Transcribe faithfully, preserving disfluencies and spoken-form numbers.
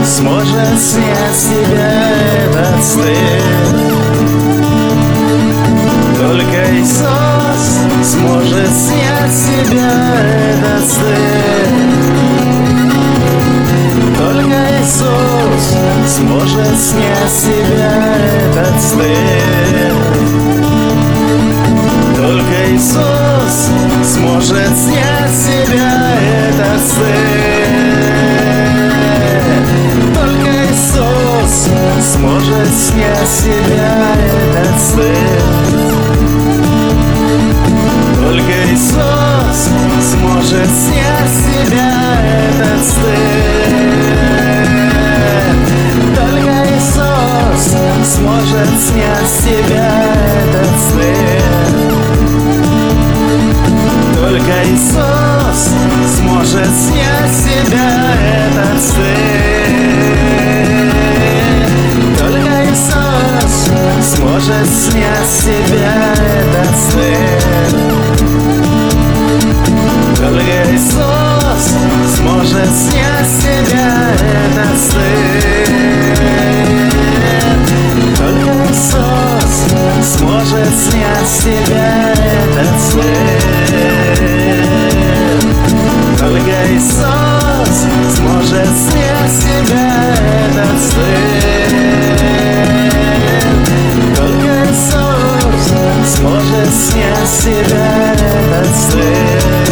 сможет снять с тебя этот стыд. Только Иисус сможет снять с тебя этот стыд. Только Иисус сможет снять с тебя этот стыд. Только Иисус сможет снять с тебя этот стыд. Только Иисус сможет снять с себя этот стыд. Только Иисус сможет снять с себя этот стыд. Только Иисус сможет снять с себя этот стыд. Только Иисус сможет снять с себя этот стыд. Только Иисус сможет снять с себя этот стыд. Только Иисус сможет снять с себя этот стыд. Только Иисус сможет снять с себя этот стыд. Только Иисус сможет снять с себя этот стыд. Только Иисус сможет снять с себя этот стыд.